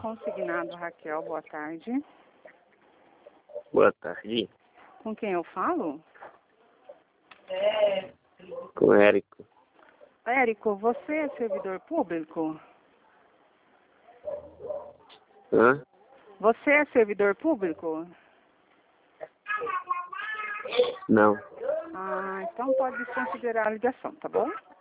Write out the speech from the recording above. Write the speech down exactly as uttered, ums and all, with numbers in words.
consignado, Raquel. Boa tarde. Boa tarde. Com quem eu falo? Com o Érico. Érico, você é servidor público? Hã? Você é servidor público? Não. Ah, então pode desconsiderar a ligação, tá bom?